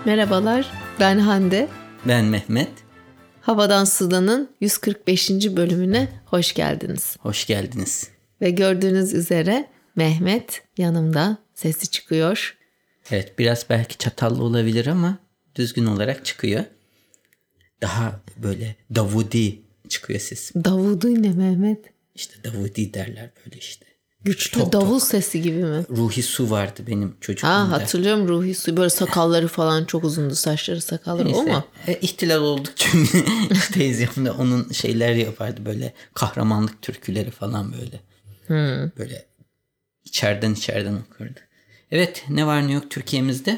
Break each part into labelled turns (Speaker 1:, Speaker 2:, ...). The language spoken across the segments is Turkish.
Speaker 1: Merhabalar, ben Hande.
Speaker 2: Ben Mehmet.
Speaker 1: Havadan Sudan'ın 145. bölümüne hoş geldiniz.
Speaker 2: Hoş geldiniz.
Speaker 1: Ve gördüğünüz üzere Mehmet yanımda, sesi çıkıyor.
Speaker 2: Evet, biraz belki çatallı olabilir ama düzgün olarak çıkıyor. Daha böyle Davudi çıkıyor sesim.
Speaker 1: Davudi ne Mehmet?
Speaker 2: İşte Davudi derler böyle işte.
Speaker 1: Güçlü
Speaker 2: Tok
Speaker 1: davul
Speaker 2: tok.
Speaker 1: sesi gibi mi?
Speaker 2: Ruhi Su vardı benim çocukluğumda.
Speaker 1: Hatırlıyorum Ruhi Su. Böyle sakalları falan çok uzundu, saçları sakalları.
Speaker 2: Neyse,
Speaker 1: O mu?
Speaker 2: İhtilal olduk çünkü teyzem de onun şeyler yapardı, böyle kahramanlık türküleri falan böyle. Böyle içeriden okurdu. Evet, ne var ne yok Türkiye'mizde?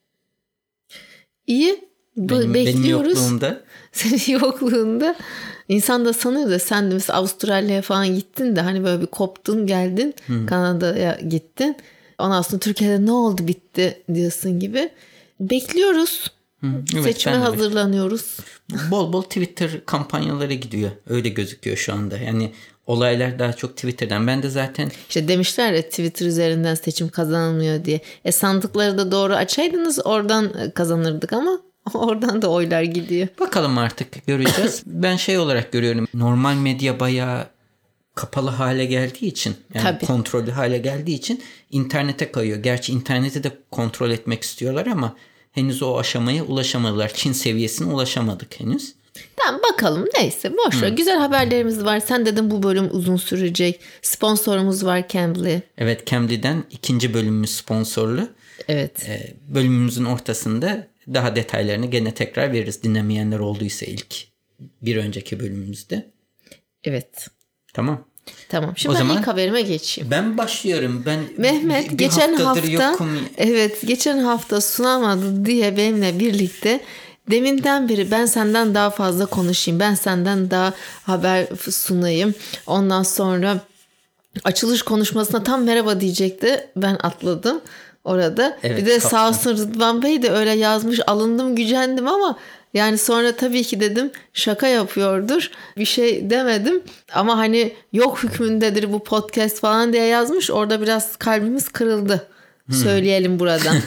Speaker 1: İyi.
Speaker 2: Benim
Speaker 1: Bekliyoruz.
Speaker 2: yokluğumda.
Speaker 1: Senin yokluğunda. İnsan da sanıyor da sen de mesela Avustralya'ya falan gittin de hani böyle bir koptun geldin. Kanada'ya gittin. Ondan sonra Türkiye'de ne oldu bitti diyorsun gibi. Bekliyoruz.
Speaker 2: Evet,
Speaker 1: Seçime hazırlanıyoruz.
Speaker 2: Bol bol Twitter kampanyaları gidiyor. Öyle gözüküyor şu anda. Yani olaylar daha çok Twitter'dan. Ben de zaten...
Speaker 1: İşte demişler ya Twitter üzerinden seçim kazanılmıyor diye. Sandıkları da doğru açaydınız oradan kazanırdık ama oradan da oylar gidiyor.
Speaker 2: Bakalım artık, göreceğiz. Ben şey olarak görüyorum. Normal medya bayağı kapalı hale geldiği için, yani
Speaker 1: Tabii.
Speaker 2: kontrollü hale geldiği için internete kayıyor. Gerçi interneti de kontrol etmek istiyorlar ama henüz o aşamaya ulaşamadılar. Çin seviyesine ulaşamadık henüz.
Speaker 1: Tamam bakalım, neyse boş ver. Güzel haberlerimiz var. Sen dedin bu bölüm uzun sürecek. Sponsorumuz var Cambly.
Speaker 2: Evet, Cambly'den 2. bölümümüz sponsorlu.
Speaker 1: Evet.
Speaker 2: Bölümümüzün ortasında daha detaylarını gene tekrar veririz. Dinlemeyenler olduysa bir önceki bölümümüzde.
Speaker 1: Evet.
Speaker 2: Tamam.
Speaker 1: Tamam. Şimdi ben ilk haberime geçeyim.
Speaker 2: Ben başlıyorum.
Speaker 1: Mehmet
Speaker 2: bir
Speaker 1: geçen
Speaker 2: haftadır
Speaker 1: hafta
Speaker 2: yokum.
Speaker 1: geçen hafta sunamadı diye benimle birlikte deminden beri ben senden daha fazla konuşayım. Ben senden daha haber sunayım. Ondan sonra açılış konuşmasına tam merhaba diyecekti. Ben atladım orada.
Speaker 2: Evet,
Speaker 1: bir de sağ olsun Rıdvan Bey de öyle yazmış. Alındım, gücendim ama yani sonra tabii ki dedim şaka yapıyordur. Bir şey demedim. Ama hani yok hükmündedir bu podcast falan diye yazmış. Orada biraz kalbimiz kırıldı. Söyleyelim buradan.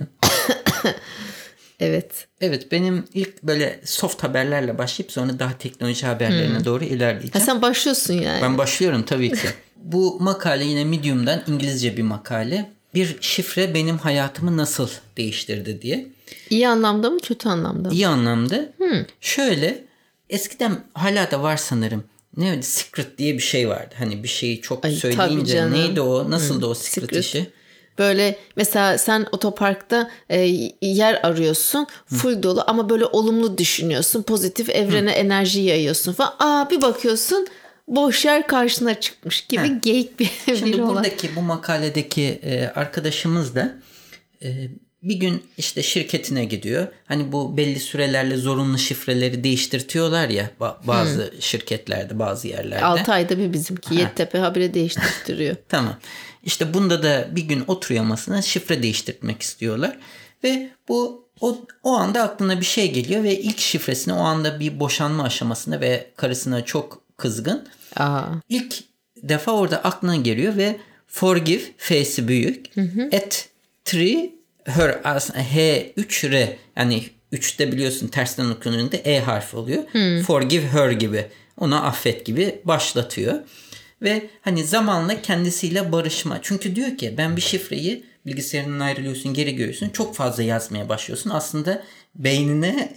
Speaker 1: Evet.
Speaker 2: Evet, benim ilk böyle soft haberlerle başlayıp sonra daha teknoloji haberlerine doğru ilerleyeceğim.
Speaker 1: Sen başlıyorsun yani.
Speaker 2: Ben başlıyorum tabii ki. Bu makale yine Medium'dan, İngilizce bir makale. Bir şifre benim hayatımı nasıl değiştirdi diye.
Speaker 1: İyi anlamda mı, kötü anlamda mı?
Speaker 2: İyi anlamda. Şöyle, eskiden hala da var sanırım. Ne secret diye bir şey vardı. Hani bir şeyi çok söyleyince neydi o? Nasıldı o secret işi?
Speaker 1: Böyle mesela sen otoparkta yer arıyorsun. Full dolu ama böyle olumlu düşünüyorsun. Pozitif evrene enerji yayıyorsun falan. Bir bakıyorsun boş yer karşına çıkmış gibi geyik bir
Speaker 2: Şimdi
Speaker 1: olay.
Speaker 2: buradaki bu makaledeki arkadaşımız da bir gün işte şirketine gidiyor. Hani bu belli sürelerle zorunlu şifreleri değiştirtiyorlar ya bazı şirketlerde, bazı yerlerde.
Speaker 1: 6 ayda bir bizimki Yeditepe habire değiştiriyor.
Speaker 2: Tamam. İşte bunda da bir gün oturuyor masasına, şifre değiştirmek istiyorlar. Ve o anda aklına bir şey geliyor ve ilk şifresini o anda bir boşanma aşamasında ve karısına çok kızgın. İlk defa orada aklına geliyor ve forgive, F'si büyük, at 3 her, H3R, yani 3'te biliyorsun tersten okunduğunda E harfi oluyor. Forgive her gibi, ona affet gibi başlatıyor. Ve hani zamanla kendisiyle barışma. Çünkü diyor ki ben bir şifreyi bilgisayarından ayrılıyorsun, geri görüyorsun. Çok fazla yazmaya başlıyorsun. Aslında beynine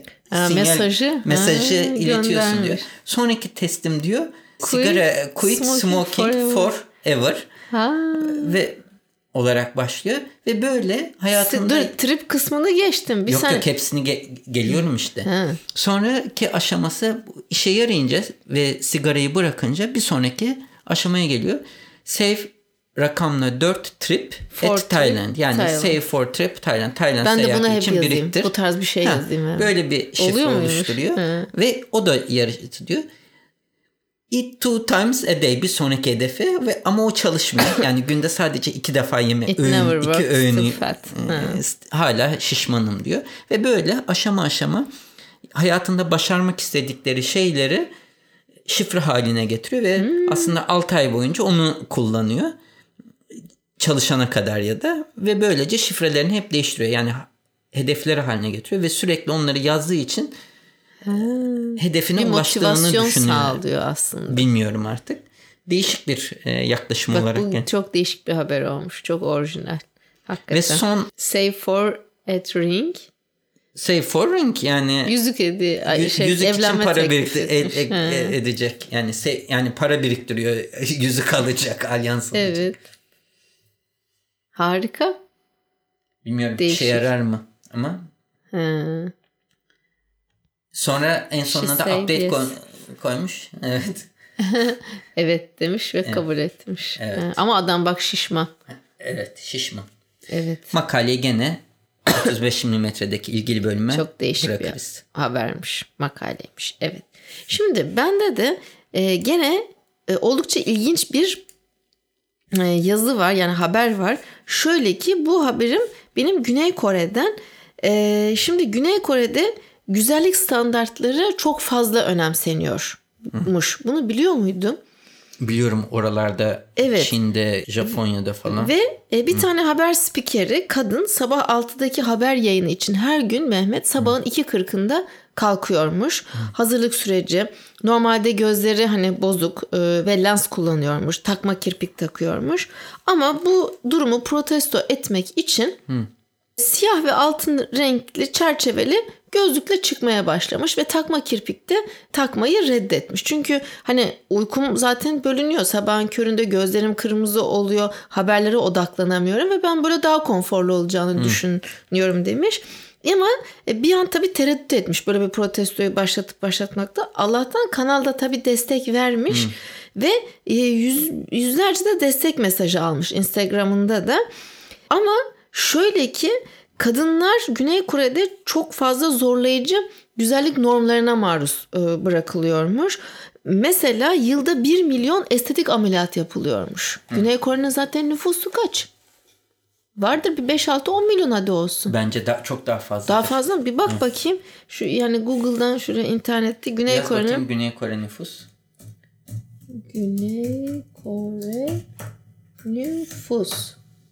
Speaker 2: mesajı iletiyorsun diyor. Sonraki testim diyor quit smoking forever. Ve olarak başlıyor ve böyle hayatında...
Speaker 1: Trip kısmını geçtim.
Speaker 2: Yok hepsini geliyorum işte. Sonraki aşaması işe yarayınca ve sigarayı bırakınca bir sonraki aşamaya geliyor. Save rakamla 4 trip at Thailand. Yani Thailand. Save for trip Thailand.
Speaker 1: Ben de bunu hep yazayım. Biriktir. Bu tarz bir şey yazayım. Yani.
Speaker 2: Böyle bir şifre oluşturuyor. Ve o da yaratıyor. Eat 2 times a day, bir sonraki hedefi ama o çalışmıyor. Yani günde sadece 2 defa yeme. 2 öğünü hala şişmanım diyor. Ve böyle aşama aşama hayatında başarmak istedikleri şeyleri şifre haline getiriyor ve aslında 6 ay boyunca onu kullanıyor. Çalışana kadar ya da ve böylece şifrelerini hep değiştiriyor. Yani hedefleri haline getiriyor ve sürekli onları yazdığı için hedefine
Speaker 1: bir
Speaker 2: ulaştığını
Speaker 1: motivasyon
Speaker 2: düşünüyor.
Speaker 1: sağlıyor aslında.
Speaker 2: Bilmiyorum artık. Değişik bir yaklaşım
Speaker 1: Bak,
Speaker 2: olarak.
Speaker 1: bu çok değişik bir haber olmuş. Çok orijinal. Hakikaten.
Speaker 2: Ve son
Speaker 1: Save for a ring.
Speaker 2: Save for ring yani
Speaker 1: Yüzük
Speaker 2: yüzük için
Speaker 1: evlenme
Speaker 2: para
Speaker 1: teklif etmiş.
Speaker 2: edecek. Yani para biriktiriyor. Yüzük alacak, alyans alacak.
Speaker 1: Evet. Harika.
Speaker 2: Bilmiyorum
Speaker 1: Değişik.
Speaker 2: işe yarar mı ama.
Speaker 1: Hı.
Speaker 2: Sonra en sonunda da
Speaker 1: said
Speaker 2: update
Speaker 1: yes.
Speaker 2: koymuş. Evet.
Speaker 1: Evet demiş ve kabul etmiş.
Speaker 2: Evet.
Speaker 1: Ama adam bak şişman.
Speaker 2: Evet, şişman.
Speaker 1: Evet.
Speaker 2: Makaleyi gene 35 milimetredeki ilgili bölüme
Speaker 1: Çok değişik
Speaker 2: bırakırız.
Speaker 1: bir habermiş. Makaleymiş. Evet. Şimdi bende de gene oldukça ilginç bir yazı var. Yani haber var. Şöyle ki bu haberim benim Güney Kore'den. Şimdi Güney Kore'de güzellik standartları çok fazla önemseniyormuş. Bunu biliyor muydun?
Speaker 2: Biliyorum oralarda,
Speaker 1: Evet.
Speaker 2: Çin'de, Japonya'da falan.
Speaker 1: Ve bir tane haber spikeri kadın sabah 6'daki haber yayını için her gün Mehmet sabahın 2.40'ında kalkıyormuş. Hazırlık süreci, normalde gözleri hani bozuk ve lens kullanıyormuş. Takma kirpik takıyormuş. Ama bu durumu protesto etmek için siyah ve altın renkli çerçeveli gözlükle çıkmaya başlamış ve takma kirpikte takmayı reddetmiş. Çünkü hani uykum zaten bölünüyor. Sabahın köründe gözlerim kırmızı oluyor. Haberlere odaklanamıyorum ve ben böyle daha konforlu olacağını düşünüyorum demiş. Ama bir an tabii tereddüt etmiş böyle bir protestoyu başlatmakta. Allah'tan kanalda tabii destek vermiş ve yüzlerce de destek mesajı almış Instagram'ında da. Ama şöyle ki kadınlar Güney Kore'de çok fazla zorlayıcı güzellik normlarına maruz bırakılıyormuş. Mesela yılda 1 milyon estetik ameliyat yapılıyormuş. Güney Kore'nin zaten nüfusu kaç? Vardır bir 5-6-10 milyon hadi olsun.
Speaker 2: Bence çok daha fazla.
Speaker 1: Daha fazla mı? Bir bak bakayım. Şu yani Google'dan şuraya internette Güney
Speaker 2: Yaz
Speaker 1: Kore'nin.
Speaker 2: bakayım Güney Kore nüfus.
Speaker 1: Güney Kore nüfus.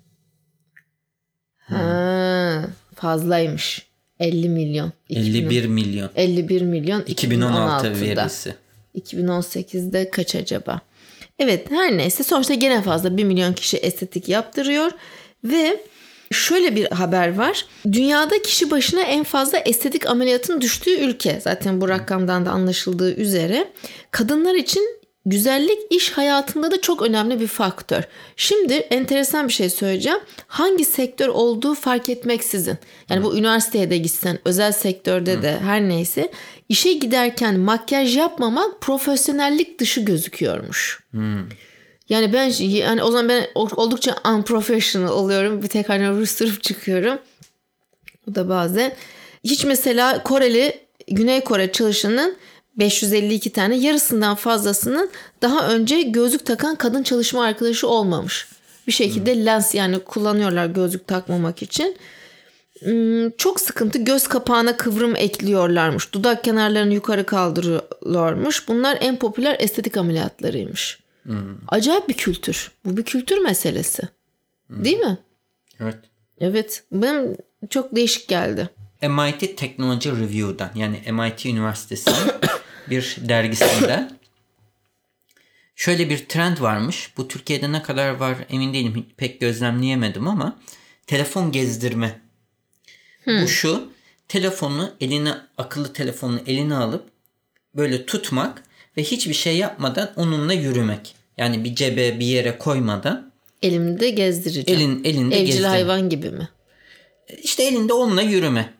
Speaker 1: Fazlaymış. 50 milyon.
Speaker 2: 51 milyon.
Speaker 1: 51 milyon
Speaker 2: 2016
Speaker 1: 2016'da.
Speaker 2: verisi.
Speaker 1: 2018'de kaç acaba? Evet her neyse sonuçta gene fazla 1 milyon kişi estetik yaptırıyor ve şöyle bir haber var. Dünyada kişi başına en fazla estetik ameliyatın düştüğü ülke. Zaten bu rakamdan da anlaşıldığı üzere. Kadınlar için güzellik iş hayatında da çok önemli bir faktör. Şimdi enteresan bir şey söyleyeceğim. Hangi sektör olduğu fark etmeksizin. Yani bu üniversiteye de gitsen, özel sektörde de her neyse. İşe giderken makyaj yapmamak profesyonellik dışı gözüküyormuş. Yani o zaman ben oldukça unprofessional oluyorum. Bir tek hani rüstürüp çıkıyorum. Bu da bazen. Hiç mesela Güney Kore çalışanının 552 tane yarısından fazlasının daha önce gözlük takan kadın çalışma arkadaşı olmamış. Bir şekilde lens yani kullanıyorlar gözlük takmamak için. Çok sıkıntı, göz kapağına kıvrım ekliyorlarmış. Dudak kenarlarını yukarı kaldırıyorlarmış. Bunlar en popüler estetik ameliyatlarıymış. Acayip bir kültür. Bu bir kültür meselesi. Değil mi?
Speaker 2: Evet.
Speaker 1: Evet. Benim çok değişik geldi.
Speaker 2: MIT Technology Review'dan yani MIT Üniversitesi'nin bir dergisinden şöyle bir trend varmış. Bu Türkiye'de ne kadar var emin değilim. Pek gözlemleyemedim ama telefon gezdirme. Bu şu, akıllı telefonunu eline alıp böyle tutmak ve hiçbir şey yapmadan onunla yürümek. Yani bir cebe bir yere koymadan.
Speaker 1: Elimde gezdireceğim.
Speaker 2: Elinde
Speaker 1: Evcil
Speaker 2: gezdirme.
Speaker 1: hayvan gibi mi?
Speaker 2: İşte elinde onunla yürüme.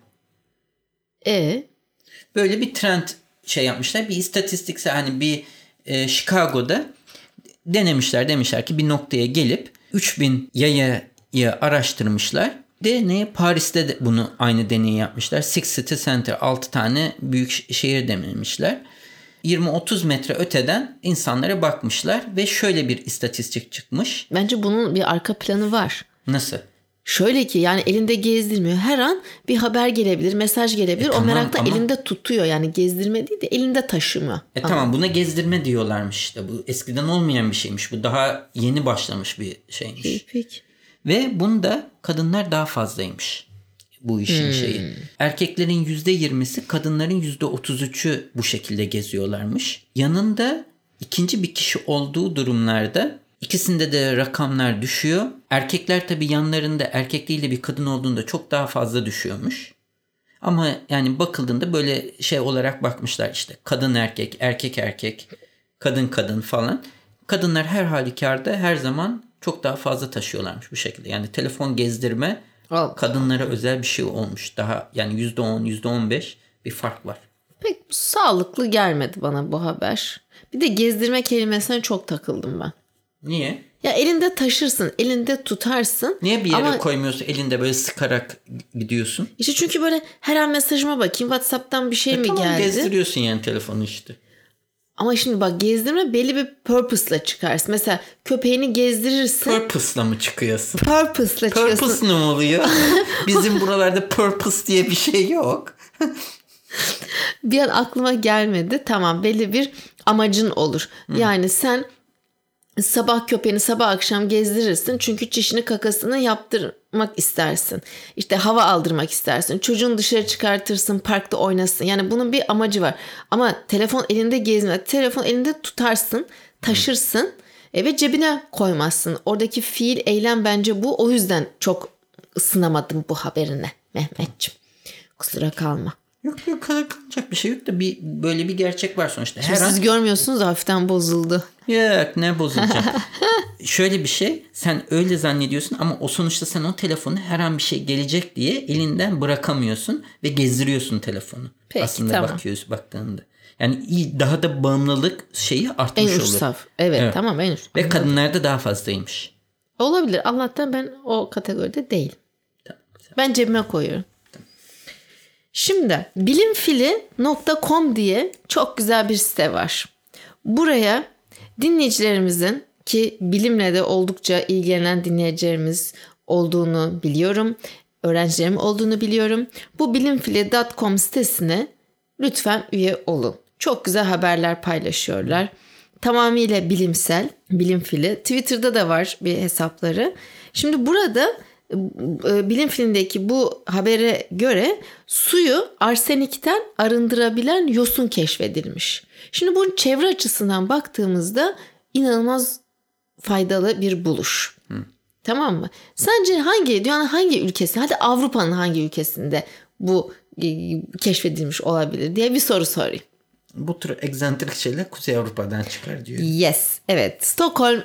Speaker 2: Böyle bir trend yapmışlar. Bir istatistiksel hani bir Chicago'da demişler ki bir noktaya gelip 3000 yayayı araştırmışlar. Paris'te de bunu aynı deneyi yapmışlar. 6 City Center 6 tane büyük şehir denemişler. 20-30 metre öteden insanlara bakmışlar ve şöyle bir istatistik çıkmış.
Speaker 1: Bence bunun bir arka planı var.
Speaker 2: Nasıl?
Speaker 1: Şöyle ki yani elinde gezdirmiyor. Her an bir haber gelebilir, mesaj gelebilir. O merakta elinde tutuyor. Yani gezdirme değil de elinde taşıma.
Speaker 2: Tamam buna gezdirme diyorlarmış işte. Bu eskiden olmayan bir şeymiş. Bu daha yeni başlamış bir şeymiş.
Speaker 1: Peki.
Speaker 2: Ve bunda kadınlar daha fazlaymış. bu işin şeyi. Erkeklerin %20'si, kadınların %33'ü bu şekilde geziyorlarmış. Yanında ikinci bir kişi olduğu durumlarda ikisinde de rakamlar düşüyor. Erkekler tabii yanlarında erkek değil de bir kadın olduğunda çok daha fazla düşüyormuş. Ama yani bakıldığında böyle şey olarak bakmışlar işte. Kadın erkek, erkek erkek, kadın kadın falan. Kadınlar her halükarda her zaman çok daha fazla taşıyorlarmış bu şekilde. Yani telefon gezdirme kadınlara özel bir şey olmuş. Daha yani %10, %15 bir fark var.
Speaker 1: Pek sağlıklı gelmedi bana bu haber. Bir de gezdirme kelimesine çok takıldım ben.
Speaker 2: Niye?
Speaker 1: Ya elinde taşırsın, elinde tutarsın.
Speaker 2: Niye bir yere koymuyorsun, elinde böyle sıkarak gidiyorsun?
Speaker 1: İşte çünkü böyle her an mesajıma bakayım, WhatsApp'tan bir şey mi
Speaker 2: tamam,
Speaker 1: geldi?
Speaker 2: gezdiriyorsun yani telefonu işte.
Speaker 1: Ama şimdi bak, gezdirme belli bir purpose'la çıkarsın. Mesela köpeğini gezdirirsin.
Speaker 2: Purpose'la mı çıkıyorsun?
Speaker 1: Purpose'la çıkıyorsun.
Speaker 2: Purpose ne oluyor? Bizim buralarda purpose diye bir şey yok.
Speaker 1: Bir an aklıma gelmedi. Tamam, belli bir amacın olur. Yani sen sabah köpeğini sabah akşam gezdirirsin. Çünkü çişini kakasını yaptırmak istersin. İşte hava aldırmak istersin. Çocuğunu dışarı çıkartırsın, parkta oynasın. Yani bunun bir amacı var. Ama telefon elinde gezme. Telefon elinde tutarsın, taşırsın ve cebine koymazsın. Oradaki fiil, eylem bence bu. O yüzden çok ısınamadım bu haberine Mehmetciğim. Kusura kalma.
Speaker 2: Yok kalacak bir şey yok da böyle bir gerçek var sonuçta.
Speaker 1: Şimdi siz görmüyorsunuz da hafiften bozuldu.
Speaker 2: Yok, ne bozulacak. Şöyle bir şey, sen öyle zannediyorsun ama o sonuçta sen o telefonu her an bir şey gelecek diye elinden bırakamıyorsun ve gezdiriyorsun telefonu.
Speaker 1: Peki,
Speaker 2: aslında
Speaker 1: tamam.
Speaker 2: baktığında. Yani daha da bağımlılık şeyi artmış olur.
Speaker 1: En uç saf. Evet, tamam, en uç.
Speaker 2: Ve kadınlarda daha fazlaymış.
Speaker 1: Olabilir. Allah'tan ben o kategoride değilim. Tamam. Ben cebime koyuyorum. Şimdi bilimfili.com diye çok güzel bir site var. Buraya dinleyicilerimizin, ki bilimle de oldukça ilgilenen dinleyicilerimiz olduğunu biliyorum, öğrencilerim olduğunu biliyorum. Bu bilimfili.com sitesine lütfen üye olun. Çok güzel haberler paylaşıyorlar. Tamamıyla bilimsel, bilimfili. Twitter'da da var bir hesapları. Şimdi burada bilim filmindeki bu habere göre suyu arsenikten arındırabilen yosun keşfedilmiş. Şimdi bunun çevre açısından baktığımızda inanılmaz faydalı bir buluş. Tamam mı? Sence dünyanın hangi ülkesi, hadi Avrupa'nın hangi ülkesinde bu keşfedilmiş olabilir diye bir soru sorayım.
Speaker 2: Bu tür egzantrik şeyler Kuzey Avrupa'dan çıkar diyor.
Speaker 1: Yes, evet. Stockholm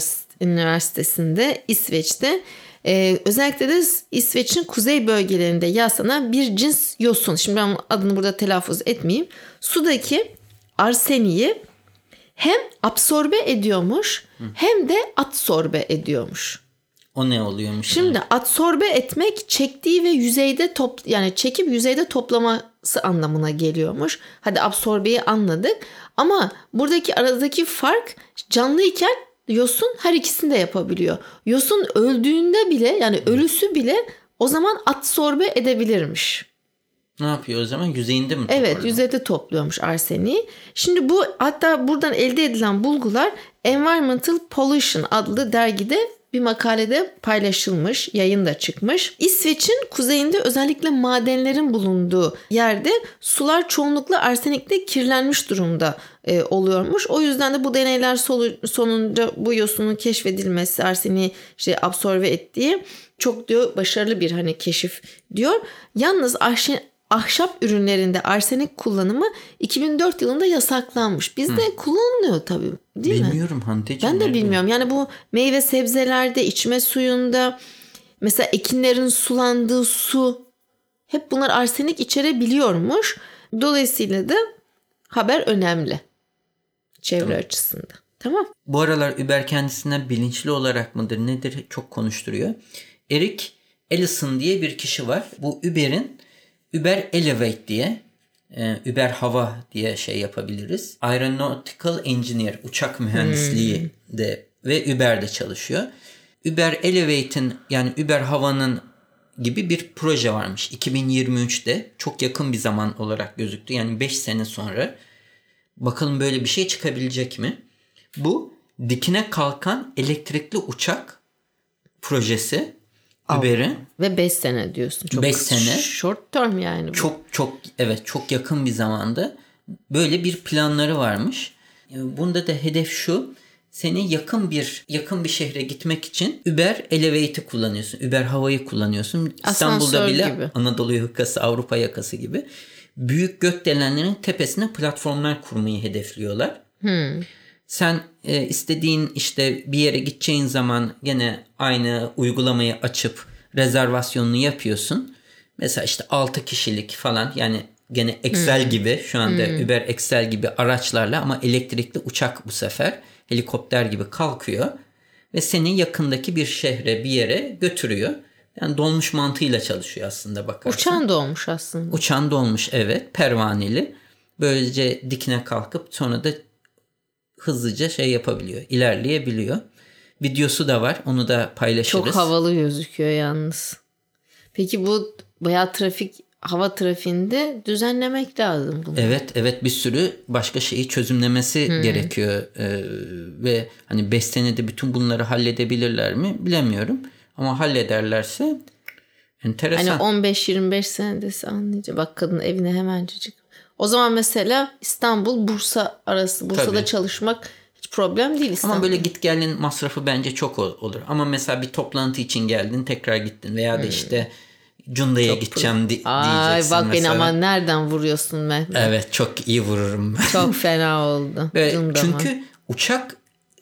Speaker 1: Üniversitesi'nde, İsveç'te, özellikle de İsveç'in kuzey bölgelerinde yaslanan bir cins yosun. Şimdi ben adını burada telaffuz etmeyeyim. Sudaki arseniyi hem absorbe ediyormuş hem de adsorbe ediyormuş.
Speaker 2: O ne oluyormuş?
Speaker 1: Şimdi adsorbe etmek, çektiği ve yüzeyde yani çekip yüzeyde toplaması anlamına geliyormuş. Hadi absorbeyi anladık ama buradaki aradaki fark, canlıyken yosun her ikisini de yapabiliyor. Yosun öldüğünde bile, yani ölüsü bile o zaman adsorbe edebilirmiş.
Speaker 2: Ne yapıyor o zaman? Yüzeyinde mi topluyor?
Speaker 1: Evet, yüzeyde topluyormuş arseniği. Şimdi bu, hatta buradan elde edilen bulgular Environmental Pollution adlı dergide bir makalede paylaşılmış, yayın da çıkmış. İsveç'in kuzeyinde özellikle madenlerin bulunduğu yerde sular çoğunlukla arsenikle kirlenmiş durumda oluyormuş. O yüzden de bu deneyler sonunda bu yosunun keşfedilmesi, arseniği absorbe ettiği çok diyor başarılı bir keşif diyor. Yalnız ahşap ürünlerinde arsenik kullanımı 2004 yılında yasaklanmış. Bizde kullanılıyor tabii, değil mi?
Speaker 2: Bilmiyorum Hande'ciğim.
Speaker 1: Ben de bilmiyorum. Yani bu meyve sebzelerde, içme suyunda, mesela ekinlerin sulandığı su, hep bunlar arsenik içerebiliyormuş. Dolayısıyla da haber önemli çevre açısından. Tamam.
Speaker 2: Bu aralar Uber kendisinden bilinçli olarak mıdır nedir çok konuşturuyor. Eric Ellison diye bir kişi var. Bu Uber Elevate diye, Uber Hava diye şey yapabiliriz. Aeronautical Engineer, uçak mühendisliği de ve Uber'de çalışıyor. Uber Elevate'in, yani Uber Hava'nın gibi bir proje varmış. 2023'te çok yakın bir zaman olarak gözüktü. Yani 5 sene sonra. Bakalım böyle bir şey çıkabilecek mi? Bu dikine kalkan elektrikli uçak projesi Uber'in.
Speaker 1: Ve 5 sene diyorsun. Çok
Speaker 2: 5 sene.
Speaker 1: Short term yani bu.
Speaker 2: Çok yakın bir zamanda böyle bir planları varmış. Bunda da hedef şu. Seni yakın bir şehre gitmek için Uber Elevate'i kullanıyorsun. Uber havayı kullanıyorsun. İstanbul'da bile gibi. Anadolu yakası, Avrupa yakası gibi büyük gökdelenlerin tepesine platformlar kurmayı hedefliyorlar. Sen istediğin işte bir yere gideceğin zaman gene aynı uygulamayı açıp rezervasyonunu yapıyorsun. Mesela işte 6 kişilik falan, yani gene Excel gibi şu anda Uber Excel gibi araçlarla ama elektrikli uçak bu sefer helikopter gibi kalkıyor ve seni yakındaki bir şehre, bir yere götürüyor. Yani dolmuş mantığıyla çalışıyor aslında bakarsan.
Speaker 1: Uçan dolmuş aslında.
Speaker 2: Uçan dolmuş, evet, pervaneli. Böylece dikine kalkıp sonra da hızlıca yapabiliyor, ilerleyebiliyor. Videosu da var, onu da paylaşırız.
Speaker 1: Çok havalı gözüküyor yalnız. Peki bu bayağı hava trafiğinde düzenlemek lazım bunu.
Speaker 2: Evet, bir sürü başka şeyi çözümlemesi gerekiyor. Ve hani 5 senede bütün bunları halledebilirler mi bilemiyorum. Ama hallederlerse enteresan.
Speaker 1: Hani 15-25 senedesi anlayacağım. Bak kadın evine hemencecik. O zaman mesela İstanbul-Bursa arası. Bursa'da Tabii. çalışmak hiç problem değil İstanbul.
Speaker 2: Ama böyle git gelin masrafı bence çok olur. Ama mesela bir toplantı için geldin, tekrar gittin veya da işte Cunda'ya gideceğim diyeceksin
Speaker 1: bak
Speaker 2: mesela.
Speaker 1: beni ama nereden vuruyorsun Mehmet?
Speaker 2: Evet, çok iyi vururum ben.
Speaker 1: Çok fena oldu.
Speaker 2: Çünkü uçak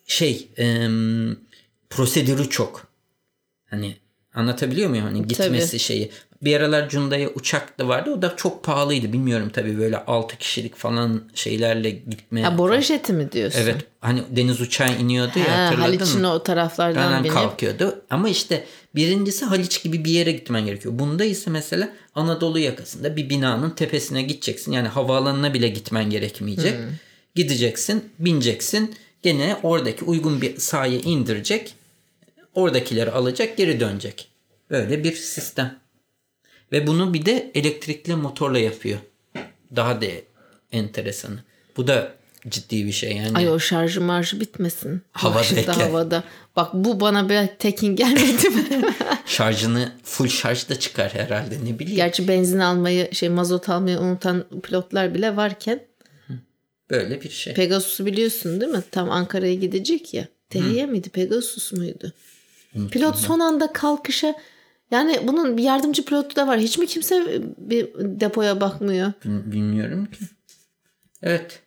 Speaker 2: prosedürü çok. Hani anlatabiliyor muyum? Hani gitmesi Tabii. şeyi. Bir aralar Cunda'ya uçak da vardı. O da çok pahalıydı. Bilmiyorum tabii, böyle 6 kişilik falan şeylerle gitmeye.
Speaker 1: Ha, Bora jeti mi diyorsun?
Speaker 2: Evet. Hani deniz uçağı iniyordu ya, hatırladın mı?
Speaker 1: Haliç'in o taraflardan binip.
Speaker 2: kalkıyordu. Ama işte birincisi Haliç gibi bir yere gitmen gerekiyor. Bunda ise mesela Anadolu yakasında bir binanın tepesine gideceksin. Yani havaalanına bile gitmen gerekmeyecek. Gideceksin, bineceksin. Gene oradaki uygun bir sahaya indirecek. Oradakileri alacak, geri dönecek. Böyle bir sistem. Ve bunu bir de elektrikli motorla yapıyor. Daha da enteresanı. Bu da ciddi bir şey yani.
Speaker 1: Ay, o şarjı marjı bitmesin.
Speaker 2: Havadayken.
Speaker 1: Havada. Bak bu bana bir tekin gelmedi mi?
Speaker 2: Şarjını full şarjda çıkar herhalde, ne bileyim.
Speaker 1: Gerçi benzin almayı, mazot almayı unutan pilotlar bile varken.
Speaker 2: Böyle bir şey.
Speaker 1: Pegasus'u biliyorsun değil mi? Tam Ankara'ya gidecek ya. Tehiye miydi? Pegasus muydu? Pilot son anda kalkışa, yani bunun bir yardımcı pilotu da var. Hiç mi kimse bir depoya bakmıyor?
Speaker 2: Bilmiyorum ki. Evet.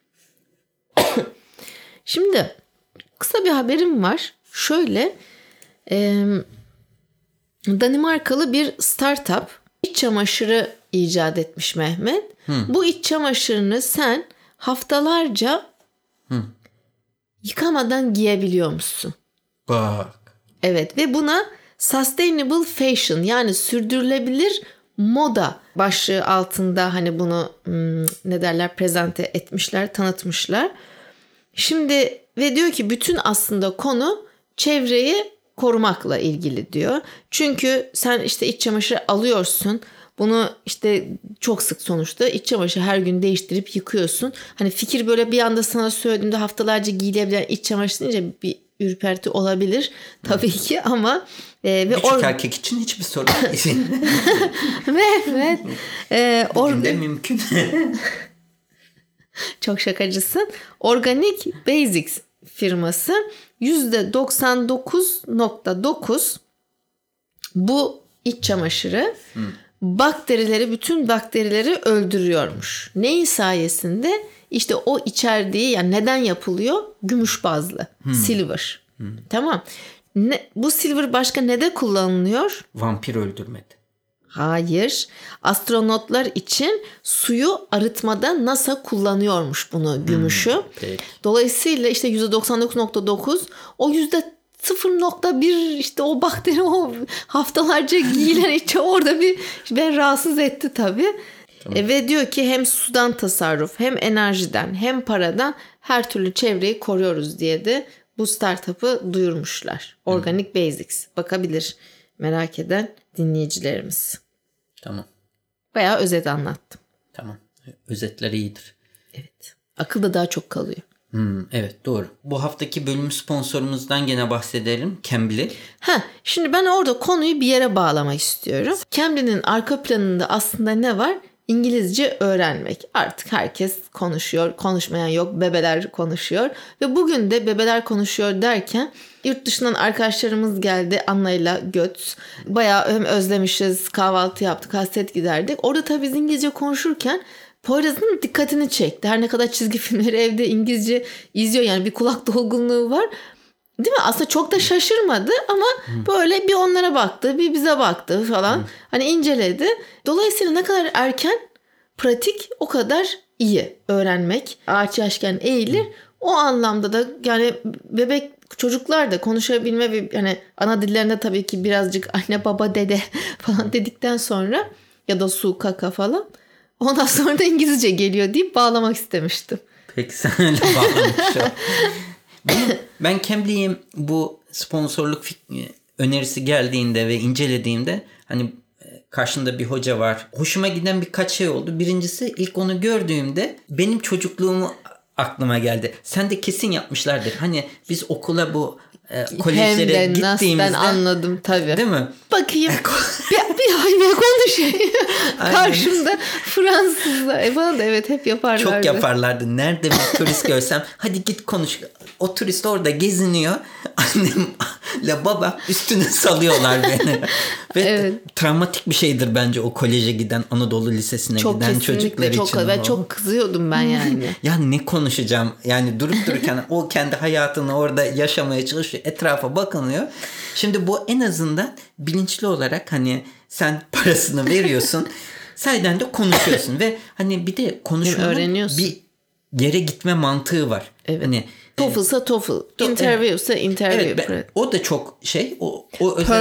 Speaker 1: Şimdi kısa bir haberim var. Şöyle Danimarkalı bir startup iç çamaşırı icat etmiş Mehmet. Bu iç çamaşırını sen haftalarca yıkamadan giyebiliyor musun?
Speaker 2: Bak.
Speaker 1: Evet, ve buna Sustainable Fashion, yani sürdürülebilir moda başlığı altında hani bunu prezente etmişler, tanıtmışlar. Şimdi ve diyor ki bütün aslında konu çevreyi korumakla ilgili diyor. Çünkü sen işte iç çamaşırı alıyorsun. Bunu işte çok sık sonuçta iç çamaşırı her gün değiştirip yıkıyorsun. Hani fikir böyle bir anda sana söylediğimde haftalarca giyilebilen iç çamaşırı deyince bir ürperti olabilir tabii ki ama
Speaker 2: küçük erkek için hiçbir sorun değil.
Speaker 1: Evet.
Speaker 2: Bugün de mümkün.
Speaker 1: Çok şakacısın. Organic Basics firması %99.9 bu iç çamaşırı bütün bakterileri öldürüyormuş. Neyin sayesinde? İşte o içerdiği, yani neden yapılıyor? Gümüş bazlı. Silver. Tamam. Bu silver başka ne kullanılıyor?
Speaker 2: Vampir öldürmedi.
Speaker 1: Hayır. Astronotlar için suyu arıtmada NASA kullanıyormuş bunu, gümüşü. Dolayısıyla işte %99.9, o %0.1 işte o bakteri o haftalarca giyilen içe orada ben rahatsız etti tabii. Tamam. Ve diyor ki hem sudan tasarruf, hem enerjiden, hem paradan her türlü çevreyi koruyoruz diye de bu startup'ı duyurmuşlar. Organic Basics. Bakabilir merak eden dinleyicilerimiz.
Speaker 2: Tamam.
Speaker 1: Bayağı özet anlattım.
Speaker 2: Tamam. Özetler iyidir.
Speaker 1: Evet. Akılda daha çok kalıyor.
Speaker 2: Evet, doğru. Bu haftaki bölüm sponsorumuzdan gene bahsedelim. Cambly.
Speaker 1: Şimdi ben orada konuyu bir yere bağlamak istiyorum. Cambly'nin arka planında aslında ne var? İngilizce öğrenmek. Artık herkes konuşuyor. Konuşmayan yok. Bebeler konuşuyor. Ve bugün de bebeler konuşuyor derken yurt dışından arkadaşlarımız geldi. Anna'yla Götz. Bayağı hem özlemişiz. Kahvaltı yaptık. Hasret giderdik. Orada tabii biz İngilizce konuşurken Poyraz'ın dikkatini çekti. Her ne kadar çizgi filmleri evde İngilizce izliyor. Yani bir kulak dolgunluğu var. Değil mi? Aslında çok da şaşırmadı ama böyle bir onlara baktı, bir bize baktı falan. Hani inceledi. Dolayısıyla ne kadar erken pratik o kadar iyi öğrenmek. Ağaç yaşken eğilir. O anlamda da yani bebek çocuklar da konuşabilme ve hani ana dillerinde tabii ki birazcık anne baba dede falan dedikten sonra ya da su kaka falan. Ondan sonra da İngilizce geliyor deyip bağlamak istemiştim.
Speaker 2: Peki sen öyle bağlamışsın. Ben Cambly'ye bu sponsorluk önerisi geldiğinde ve incelediğimde hani karşında bir hoca var. Hoşuma giden birkaç şey oldu. Birincisi ilk onu gördüğümde benim çocukluğumu aklıma geldi. Sen de kesin yapmışlardır. Hani biz okula bu kolejlere gittiğimizde.
Speaker 1: Ben anladım tabii.
Speaker 2: Değil mi?
Speaker 1: Bakayım bir hayve konuşayım. Karşımda Fransızlar. Bana da evet hep yaparlardı.
Speaker 2: Çok yaparlardı. Nerede bir turist görsem hadi git konuş. O turist orada geziniyor. Annemle baba üstüne salıyorlar beni. Ve travmatik bir şeydir bence o koleje giden Anadolu Lisesi'ne
Speaker 1: çok
Speaker 2: giden çocuklar
Speaker 1: çok,
Speaker 2: için.
Speaker 1: Ben çok kızıyordum ben yani.
Speaker 2: Ya ne konuşacağım? Yani durup dururken o kendi hayatını orada yaşamaya çalışıyor. Etrafa bakınıyor. Şimdi bu en azından bilinçli olarak hani sen parasını veriyorsun. Sayeden de konuşuyorsun ve hani bir de konuşmanın bir yere gitme mantığı var.
Speaker 1: Evet.
Speaker 2: Hani
Speaker 1: TOEFL'sa TOEFL, interview'sa interview.
Speaker 2: Evet, o da çok şey. O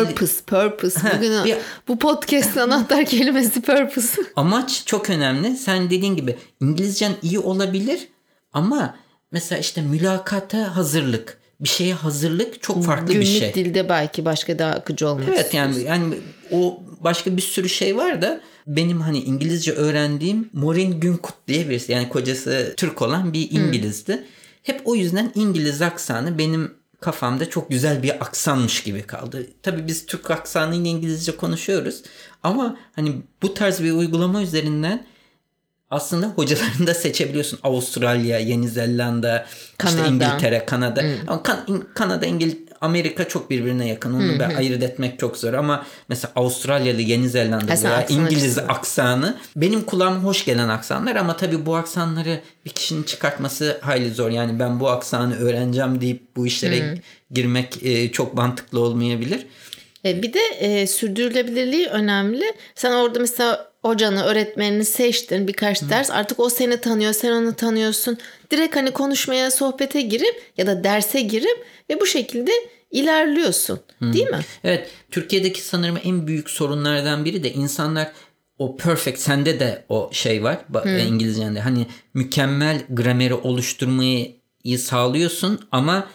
Speaker 1: purpose. Bugün bu podcast'ın anahtar kelimesi purpose.
Speaker 2: Amaç çok önemli. Sen dediğin gibi İngilizcen iyi olabilir ama mesela işte mülakata hazırlık, bir şeye hazırlık çok farklı bir şey.
Speaker 1: Günlük dilde belki başka daha akıcı olmak
Speaker 2: Evet yani o başka bir sürü şey var da benim hani İngilizce öğrendiğim Maureen Günkut diye birisi, yani kocası Türk olan bir İngilizdi. Hep o yüzden İngiliz aksanı benim kafamda çok güzel bir aksanmış gibi kaldı. Tabii biz Türk aksanıyla İngilizce konuşuyoruz ama hani bu tarz bir uygulama üzerinden aslında hocalarını da seçebiliyorsun. Avustralya, Yeni Zelanda, Kanada. İşte İngiltere, Kanada. Ama Kanada, Amerika çok birbirine yakın. Onu ayırt etmek çok zor ama mesela Avustralyalı, Yeni Zelanda veya İngiliz aksanı benim kulağıma hoş gelen aksanlar ama tabii bu aksanları bir kişinin çıkartması hayli zor. Yani ben bu aksanı öğreneceğim deyip bu işlere girmek çok mantıklı olmayabilir.
Speaker 1: Bir de sürdürülebilirliği önemli. Sen orada mesela hocanı, öğretmenini seçtin birkaç ders. Artık o seni tanıyor, sen onu tanıyorsun. Direkt hani konuşmaya, sohbete girip ya da derse girip ve bu şekilde ilerliyorsun. Değil mi?
Speaker 2: Evet. Türkiye'deki sanırım en büyük sorunlardan biri de insanlar o perfect, sende de o şey var İngilizce'de. Hani mükemmel grameri oluşturmayı sağlıyorsun ama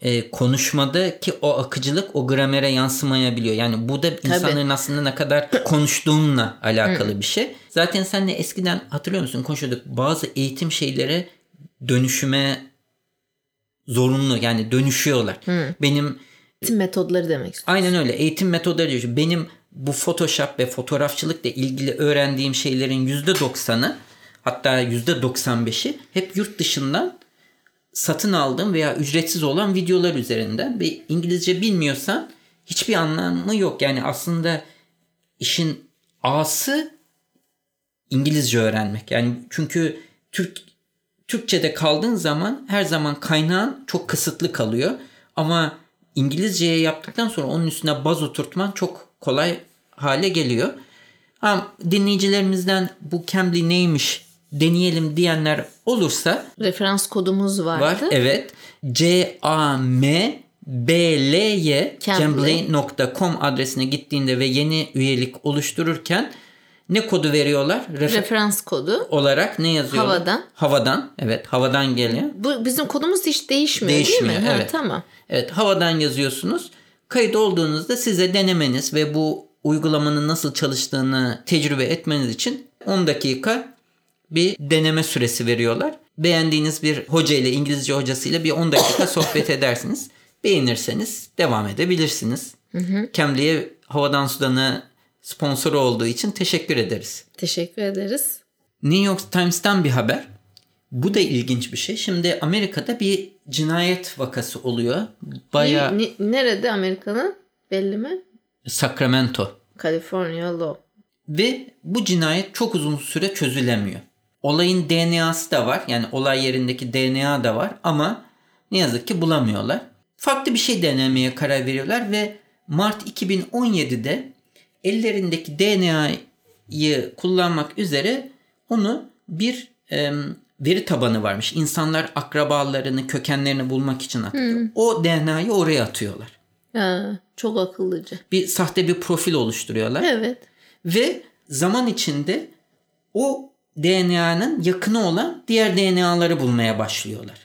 Speaker 2: konuşmadaki o akıcılık o gramere yansımayabiliyor. Yani bu da insanların aslında ne kadar konuştuğunla alakalı bir şey. Zaten seninle eskiden hatırlıyor musun konuşuyorduk, bazı eğitim şeylere dönüşüme zorunlu, yani dönüşüyorlar. Benim
Speaker 1: eğitim metodları demek istiyorsun.
Speaker 2: Aynen öyle, eğitim metodları diyor. Benim bu Photoshop ve fotoğrafçılıkla ilgili öğrendiğim şeylerin %90'ı, hatta %95'i hep yurt dışından satın aldığım veya ücretsiz olan videolar üzerinden. Ve İngilizce bilmiyorsan hiçbir anlamı yok. Yani aslında işin A'sı İngilizce öğrenmek. Yani çünkü Türkçe'de kaldığın zaman her zaman kaynağın çok kısıtlı kalıyor. Ama İngilizceye yaptıktan sonra onun üstüne baz oturtman çok kolay hale geliyor. Dinleyicilerimizden bu Cambly neymiş deneyelim diyenler olursa
Speaker 1: referans kodumuz vardı.
Speaker 2: Var, evet. CAMBLY Cambly.com adresine gittiğinde ve yeni üyelik oluştururken ne kodu veriyorlar?
Speaker 1: Referans kodu
Speaker 2: olarak ne yazıyorlar? Havadan. Evet, havadan geliyor.
Speaker 1: Bu bizim kodumuz hiç değişmiyor değil mi?
Speaker 2: Evet.
Speaker 1: Tamam.
Speaker 2: Evet, havadan yazıyorsunuz. Kayıt olduğunuzda size denemeniz ve bu uygulamanın nasıl çalıştığını tecrübe etmeniz için 10 dakika bir deneme süresi veriyorlar. Beğendiğiniz bir hoca ile, İngilizce hocasıyla bir 10 dakika sohbet edersiniz. Beğenirseniz devam edebilirsiniz. Cambly'e Havadan Sudan'a sponsor olduğu için teşekkür ederiz.
Speaker 1: Teşekkür ederiz.
Speaker 2: New York Times'tan bir haber. Bu da ilginç bir şey. Şimdi Amerika'da bir cinayet vakası oluyor. Bayağı...
Speaker 1: Nerede Amerika'nın? Belli mi?
Speaker 2: Sacramento.
Speaker 1: California Law.
Speaker 2: Ve bu cinayet çok uzun süre çözülemiyor. Olayın DNA'sı da var. Yani olay yerindeki DNA da var ama ne yazık ki bulamıyorlar. Farklı bir şey denemeye karar veriyorlar ve Mart 2017'de ellerindeki DNA'yı kullanmak üzere onu bir veri tabanı varmış. İnsanlar akrabalarını, kökenlerini bulmak için atıyor. O DNA'yı oraya atıyorlar.
Speaker 1: Ha, çok akıllıca.
Speaker 2: Bir sahte bir profil oluşturuyorlar.
Speaker 1: Evet.
Speaker 2: Ve zaman içinde o DNA'nın yakını olan diğer DNA'ları bulmaya başlıyorlar.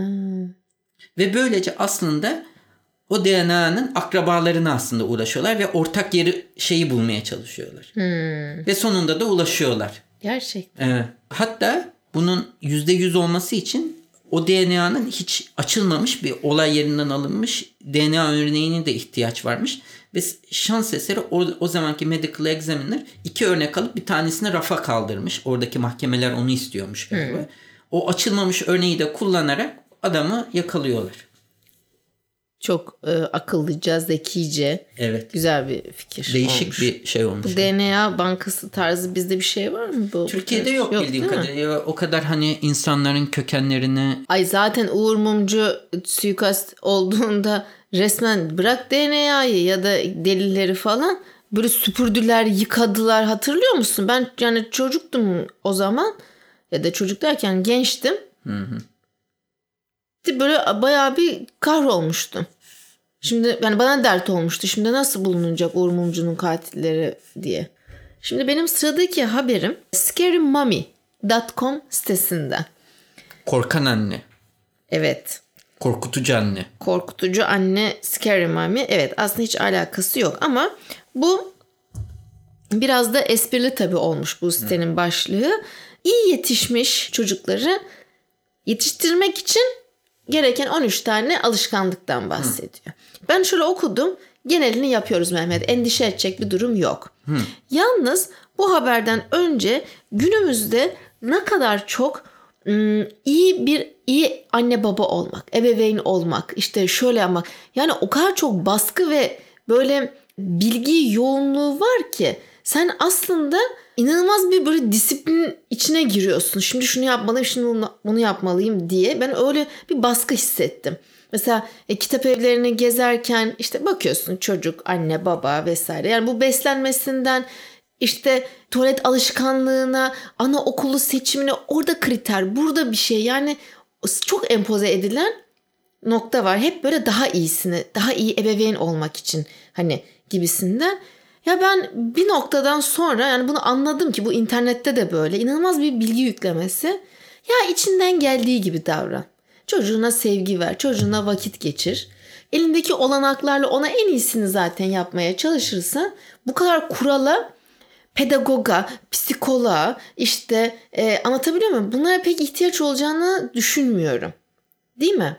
Speaker 2: Ve böylece aslında o DNA'nın akrabalarına aslında ulaşıyorlar ve ortak şeyi bulmaya çalışıyorlar. Ve sonunda da ulaşıyorlar.
Speaker 1: Gerçekten.
Speaker 2: Evet. Hatta bunun %100 olması için o DNA'nın hiç açılmamış bir olay yerinden alınmış DNA örneğine de ihtiyaç varmış. Ve şans eseri o zamanki medical examiner 2 örnek alıp bir tanesini rafa kaldırmış. Oradaki mahkemeler onu istiyormuş galiba. O açılmamış örneği de kullanarak adamı yakalıyorlar.
Speaker 1: Çok akıllıca, zekice.
Speaker 2: Evet.
Speaker 1: Güzel bir fikir
Speaker 2: Değişik
Speaker 1: olmuş.
Speaker 2: bir şey olmuş.
Speaker 1: Bu DNA bankası tarzı bizde bir şey var mı?
Speaker 2: Türkiye'de yok bildiğim kadarıyla. O kadar hani insanların kökenlerini...
Speaker 1: Ay zaten Uğur Mumcu suikast olduğunda resmen bırak DNA'yı ya da delilleri falan böyle süpürdüler, yıkadılar. Hatırlıyor musun? Ben yani çocuktum o zaman ya da çocuk derken gençtim. Böyle bayağı bir kahrolmuştum. Şimdi yani bana dert olmuştu. Şimdi nasıl bulunacak Uğur Mumcu'nun katilleri diye. Şimdi benim sıradaki haberim scarymummy.com sitesinden.
Speaker 2: Korkan anne.
Speaker 1: Evet.
Speaker 2: Korkutucu anne.
Speaker 1: Korkutucu anne Scary Mummy. Evet, aslında hiç alakası yok ama bu biraz da esprili tabii olmuş bu sitenin başlığı. İyi yetişmiş çocukları yetiştirmek için gereken 13 tane alışkanlıktan bahsediyor. Ben şöyle okudum. Genelini yapıyoruz Mehmet. Endişe edecek bir durum yok. Yalnız bu haberden önce günümüzde ne kadar çok iyi anne baba olmak, ebeveyn olmak, işte şöyle yapmak. Yani o kadar çok baskı ve böyle bilgi yoğunluğu var ki sen aslında inanılmaz bir böyle disiplin içine giriyorsun. Şimdi şunu yapmalıyım, şimdi bunu yapmalıyım diye. Ben öyle bir baskı hissettim. Mesela kitap evlerini gezerken işte bakıyorsun çocuk, anne, baba vesaire. Yani bu beslenmesinden işte tuvalet alışkanlığına, anaokulu seçimine orada kriter, burada bir şey. Yani çok empoze edilen nokta var. Hep böyle daha iyisini, daha iyi ebeveyn olmak için hani gibisinden. Ya ben bir noktadan sonra yani bunu anladım ki bu internette de böyle inanılmaz bir bilgi yüklemesi. Ya içinden geldiği gibi davran. Çocuğuna sevgi ver, çocuğuna vakit geçir. Elindeki olanaklarla ona en iyisini zaten yapmaya çalışırsan bu kadar kurala, pedagoga, psikoloğa işte anlatabiliyor muyum? Bunlara pek ihtiyaç olacağını düşünmüyorum. Değil mi?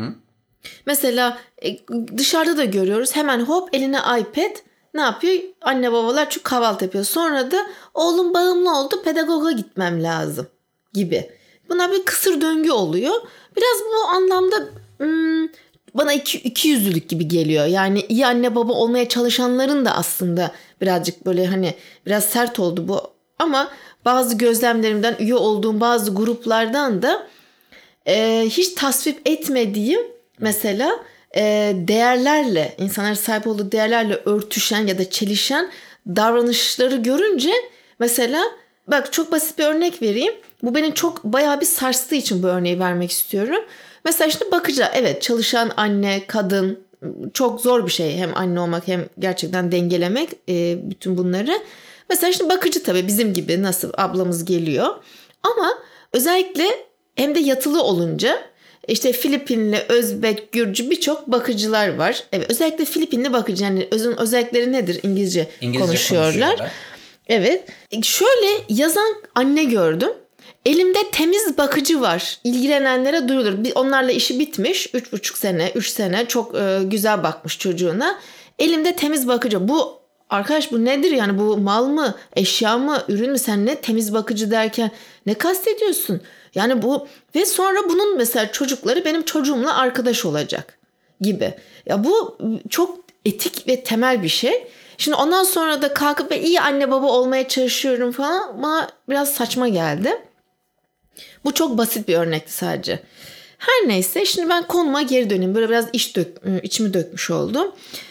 Speaker 1: Mesela dışarıda da görüyoruz hemen hop eline iPad. Ne yapıyor? Anne babalar çünkü kahvaltı yapıyor. Sonra da oğlum bağımlı oldu, pedagoga gitmem lazım gibi. Buna bir kısır döngü oluyor. Biraz bu anlamda bana ikiyüzlülük gibi geliyor. Yani iyi anne baba olmaya çalışanların da aslında birazcık böyle hani biraz sert oldu bu. Ama bazı gözlemlerimden, üye olduğum bazı gruplardan da hiç tasvip etmediğim mesela değerlerle, insanların sahip olduğu değerlerle örtüşen ya da çelişen davranışları görünce mesela bak çok basit bir örnek vereyim. Bu beni çok bayağı bir sarstığı için bu örneği vermek istiyorum. Mesela işte bakıcı, evet çalışan anne, kadın çok zor bir şey hem anne olmak hem gerçekten dengelemek bütün bunları. Mesela işte bakıcı tabii bizim gibi nasıl ablamız geliyor ama özellikle hem de yatılı olunca İşte Filipinli, Özbek, Gürcü birçok bakıcılar var. Evet, özellikle Filipinli bakıcı yani özellikleri nedir? İngilizce konuşuyorlar. Evet. Şöyle yazan anne gördüm. Elimde temiz bakıcı var. İlgilenenlere duyulur. Onlarla işi bitmiş. 3,5 sene, 3 sene çok güzel bakmış çocuğuna. Elimde temiz bakıcı. Bu arkadaş bu nedir yani? Bu mal mı, eşya mı, ürün mü? Sen ne temiz bakıcı derken ne kastediyorsun? Yani bu ve sonra bunun mesela çocukları benim çocuğumla arkadaş olacak gibi. Ya bu çok etik ve temel bir şey. Şimdi ondan sonra da kalkıp ve iyi anne baba olmaya çalışıyorum falan ama biraz saçma geldi. Bu çok basit bir örnekti sadece. Her neyse şimdi ben konuma geri döneyim. Böyle biraz içimi dökmüş oldum.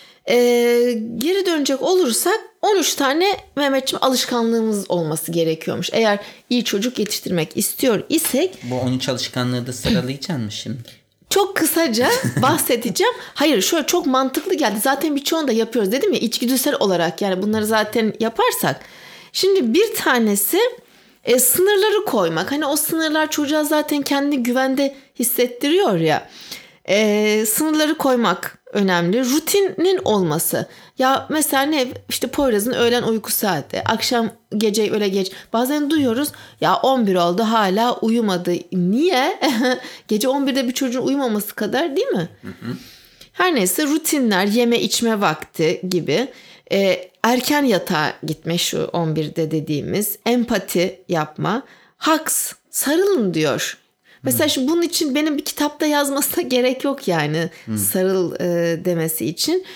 Speaker 1: Geri dönecek olursak 13 tane Mehmetciğim alışkanlığımız olması gerekiyormuş. Eğer iyi çocuk yetiştirmek istiyor isek.
Speaker 2: Bu 13 alışkanlığı da sıralayacaksın mı şimdi?
Speaker 1: Çok kısaca bahsedeceğim. Hayır şöyle çok mantıklı geldi. Zaten birçoğunu da yapıyoruz dedim ya içgüdüsel olarak yani bunları zaten yaparsak. Şimdi bir tanesi sınırları koymak. Hani o sınırlar çocuğa zaten kendini güvende hissettiriyor ya. Sınırları koymak önemli. Rutinin olması. Ya mesela ne işte Poyraz'ın öğlen uyku saati. Akşam gece öyle geç. Bazen duyuyoruz ya 11 oldu hala uyumadı. Niye? Gece 11'de bir çocuğun uyumaması kadar değil mi? Hı hı. Her neyse rutinler, yeme içme vakti gibi. Erken yatağa gitme şu 11'de dediğimiz. Empati yapma. Hugs, sarılın diyor. Mesela şimdi bunun için benim bir kitapta yazmasına gerek yok yani sarıl demesi için.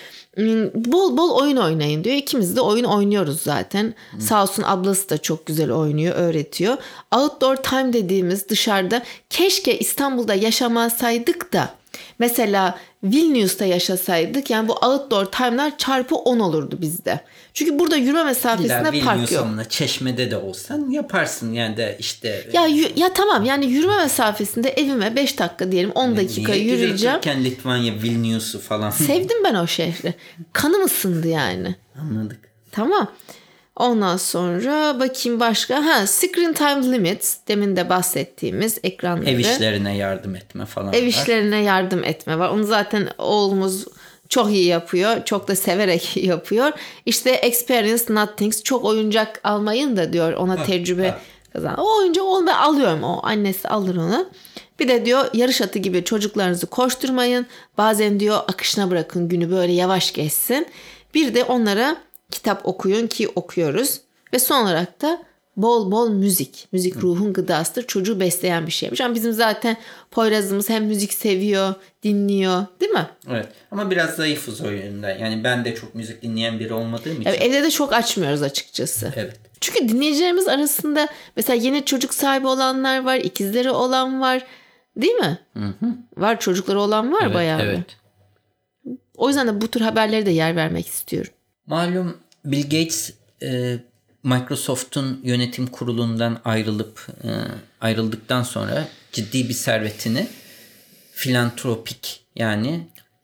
Speaker 1: Bol bol oyun oynayın diyor. İkimiz de oyun oynuyoruz zaten. Sağ olsun ablası da çok güzel oynuyor, öğretiyor. Outdoor time dediğimiz dışarıda keşke İstanbul'da yaşamasaydık da mesela Vilnius'ta yaşasaydık yani bu outdoor time'lar çarpı 10 olurdu bizde. Çünkü burada yürüme mesafesinde park yok.
Speaker 2: Çeşmede de olsan yaparsın yani de işte.
Speaker 1: Ya tamam yani yürüme mesafesinde evime 5 dakika diyelim 10 dakika yürüyeceğim.
Speaker 2: Niye Litvanya, Vilnius'u falan.
Speaker 1: Sevdim ben o şehri. Kanım ısındı yani.
Speaker 2: Anladık.
Speaker 1: Tamam. Ondan sonra bakayım başka. Screen time limits. Demin de bahsettiğimiz ekranları.
Speaker 2: Ev işlerine yardım etme falan
Speaker 1: Ev işlerine yardım etme var. Onu zaten oğlumuz çok iyi yapıyor. Çok da severek yapıyor. İşte experience not things. Çok oyuncak almayın da diyor. Ona tecrübe kazan. O oyuncak ben alıyorum. O annesi alır onu. Bir de diyor yarış atı gibi çocuklarınızı koşturmayın. Bazen diyor akışına bırakın günü böyle yavaş geçsin. Bir de onlara kitap okuyun ki okuyoruz. Ve son olarak da bol bol müzik. Müzik ruhun gıdasıdır. Çocuğu besleyen bir şeymiş. Ama bizim zaten Poyraz'ımız hem müzik seviyor, dinliyor değil mi?
Speaker 2: Evet ama biraz zayıfız o yönden. Yani ben de çok müzik dinleyen biri olmadığım için.
Speaker 1: Evet, evde de çok açmıyoruz açıkçası.
Speaker 2: Evet.
Speaker 1: Çünkü dinleyicilerimiz arasında mesela yeni çocuk sahibi olanlar var, ikizleri olan var. Değil mi? Hı. Var çocukları olan var bayağı.
Speaker 2: Evet.
Speaker 1: O yüzden de bu tür haberlere de yer vermek istiyorum.
Speaker 2: Malum Bill Gates Microsoft'un yönetim kurulundan ayrıldıktan sonra ciddi bir servetini filantropik yani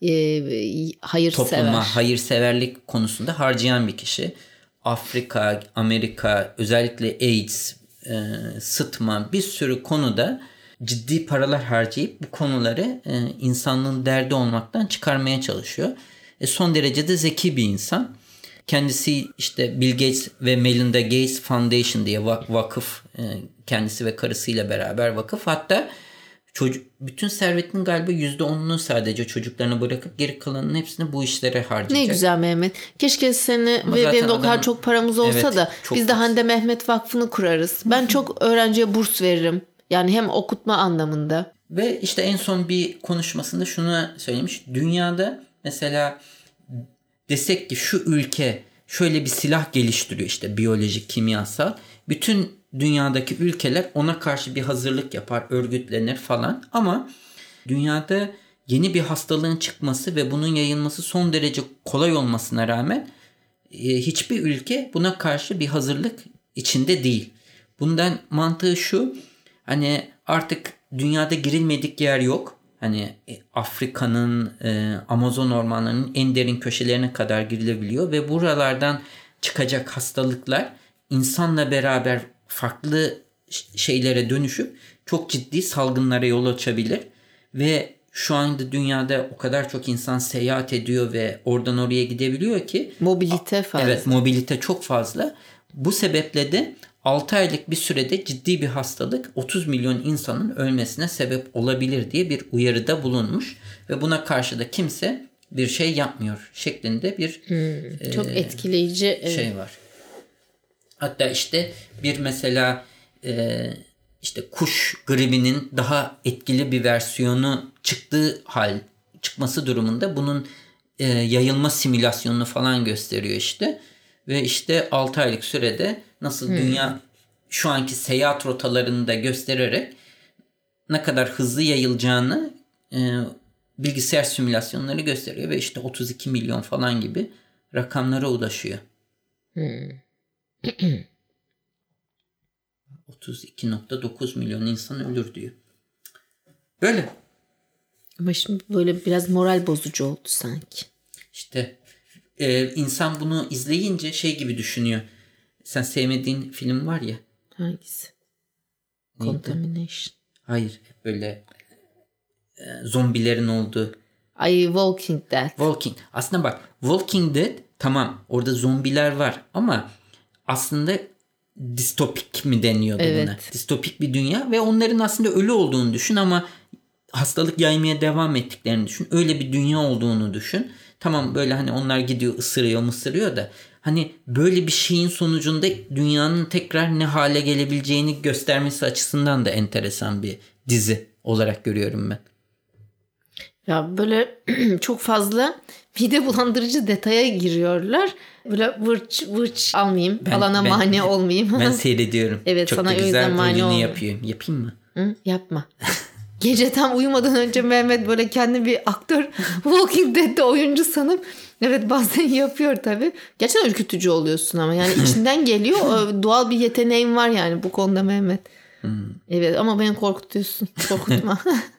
Speaker 2: topluma hayırseverlik konusunda harcayan bir kişi. Afrika, Amerika, özellikle AIDS, sıtma bir sürü konuda ciddi paralar harcayıp bu konuları insanlığın derdi olmaktan çıkarmaya çalışıyor. Son derece de zeki bir insan. Kendisi işte Bill Gates ve Melinda Gates Foundation diye vakıf, kendisi ve karısıyla beraber vakıf. Hatta bütün servetinin galiba %10'unu sadece çocuklarına bırakıp geri kalanının hepsini bu işlere harcayacak.
Speaker 1: Ne güzel Mehmet. Keşke seni ve benim de o kadar çok paramız olsa da biz de Hande Mehmet Vakfı'nı kurarız. Ben çok öğrenciye burs veririm. Yani hem okutma anlamında.
Speaker 2: Ve işte en son bir konuşmasında şunu söylemiş. Dünyada mesela desek ki şu ülke şöyle bir silah geliştiriyor işte biyolojik, kimyasal. Bütün dünyadaki ülkeler ona karşı bir hazırlık yapar, örgütlenir falan. Ama dünyada yeni bir hastalığın çıkması ve bunun yayılması son derece kolay olmasına rağmen hiçbir ülke buna karşı bir hazırlık içinde değil. Bundan mantığı şu, hani artık dünyada girilmedik yer yok. Hani Afrika'nın, Amazon ormanlarının en derin köşelerine kadar girilebiliyor ve buralardan çıkacak hastalıklar insanla beraber farklı şeylere dönüşüp çok ciddi salgınlara yol açabilir. Ve şu anda dünyada o kadar çok insan seyahat ediyor ve oradan oraya gidebiliyor ki.
Speaker 1: Mobilite fazla.
Speaker 2: Evet, mobilite çok fazla. Bu sebeple de 6 aylık bir sürede ciddi bir hastalık 30 milyon insanın ölmesine sebep olabilir diye bir uyarıda bulunmuş ve buna karşı da kimse bir şey yapmıyor şeklinde bir
Speaker 1: çok etkileyici
Speaker 2: şey var. Hatta işte bir mesela işte kuş gribinin daha etkili bir versiyonu çıkması durumunda bunun yayılma simülasyonunu falan gösteriyor işte. Ve işte 6 aylık sürede nasıl dünya şu anki seyahat rotalarını da göstererek ne kadar hızlı yayılacağını bilgisayar simülasyonları gösteriyor. Ve işte 32 milyon falan gibi rakamlara ulaşıyor. 32.9 milyon insan ölür diyor. Böyle.
Speaker 1: Ama şimdi böyle biraz moral bozucu oldu sanki.
Speaker 2: İşte insan bunu izleyince şey gibi düşünüyor. Sen sevmediğin film var ya.
Speaker 1: Hangisi?
Speaker 2: Neydi?
Speaker 1: Contamination.
Speaker 2: Hayır. Böyle zombilerin olduğu.
Speaker 1: Ay, Walking Dead.
Speaker 2: Aslında bak, Walking Dead tamam, orada zombiler var ama aslında distopik mi deniyordu buna? Distopik bir dünya ve onların aslında ölü olduğunu düşün ama hastalık yaymaya devam ettiklerini düşün. Öyle bir dünya olduğunu düşün. Tamam, böyle hani onlar gidiyor ısırıyor da hani böyle bir şeyin sonucunda dünyanın tekrar ne hale gelebileceğini göstermesi açısından da enteresan bir dizi olarak görüyorum ben.
Speaker 1: Ya böyle çok fazla mide bulandırıcı detaya giriyorlar. Böyle vırç almayayım. Alana mani olmayayım.
Speaker 2: Ben seyrediyorum.
Speaker 1: Evet,
Speaker 2: çok
Speaker 1: sana
Speaker 2: da güzel
Speaker 1: mani
Speaker 2: rolünü yapıyor. Yapayım mı?
Speaker 1: Hı, yapma. Gece tam uyumadan önce Mehmet böyle kendi bir aktör Walking Dead'de oyuncu sanıp evet bazen yapıyor tabii. Gerçekten ürkütücü oluyorsun ama yani içinden geliyor. Doğal bir yeteneğin var yani bu konuda Mehmet. Evet ama beni korkutuyorsun. Korkutma.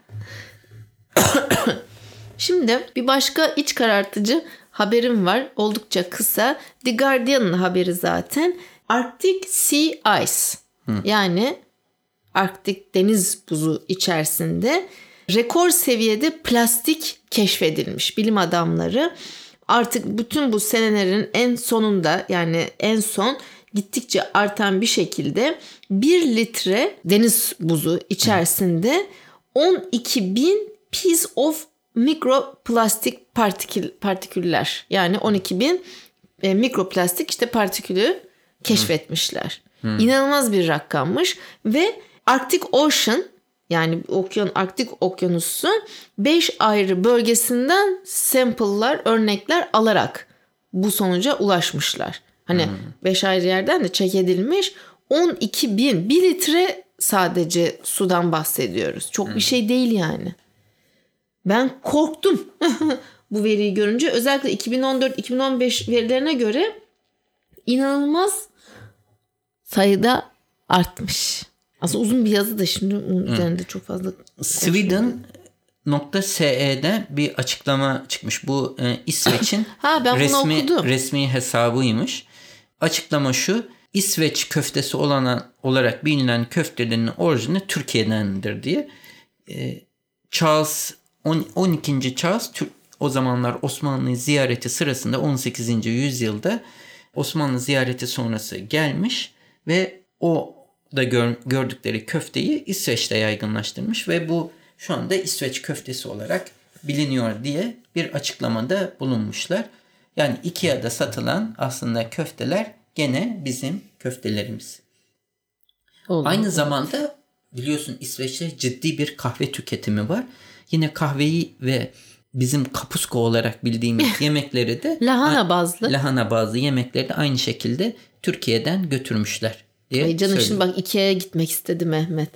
Speaker 1: Şimdi bir başka iç karartıcı haberim var. Oldukça kısa. The Guardian'ın haberi zaten. Arctic Sea Ice. Yani Arktik deniz buzu içerisinde rekor seviyede plastik keşfedilmiş. Bilim adamları artık bütün bu senelerin en sonunda, yani en son gittikçe artan bir şekilde 1 litre deniz buzu içerisinde 12.000 piece of mikroplastik partiküller, yani 12.000 mikroplastik işte partikülü keşfetmişler. İnanılmaz bir rakammış ve Arctic Ocean, yani Arktik Okyanusu 5 ayrı bölgesinden sample'lar, örnekler alarak bu sonuca ulaşmışlar. Hani 5 ayrı yerden de çek edilmiş 12.000, 1 litre sadece sudan bahsediyoruz. Çok bir şey değil yani. Ben korktum bu veriyi görünce. Özellikle 2014-2015 verilerine göre inanılmaz sayıda artmış. Aslında uzun bir yazı da şimdi üzerinde çok fazla.
Speaker 2: Sweden.se'de bir açıklama çıkmış. Bu İsveç'in resmi hesabıymış. Açıklama şu: İsveç köftesi olarak bilinen köftelerin orijini Türkiye'dendir diye. Charles 12. Charles o zamanlar Osmanlı ziyareti sırasında 18. yüzyılda Osmanlı ziyareti sonrası gelmiş ve o da gördükleri köfteyi İsveç'te yaygınlaştırmış ve bu şu anda İsveç köftesi olarak biliniyor diye bir açıklamada bulunmuşlar. Yani IKEA'da satılan aslında köfteler gene bizim köftelerimiz. Aynı zamanda biliyorsun İsveç'te ciddi bir kahve tüketimi var. Yine kahveyi ve bizim kapuska olarak bildiğimiz yemekleri de lahana bazlı yemekleri de aynı şekilde Türkiye'den götürmüşler diye
Speaker 1: Ay canım, şimdi bak IKEA'ya gitmek istedi Mehmet.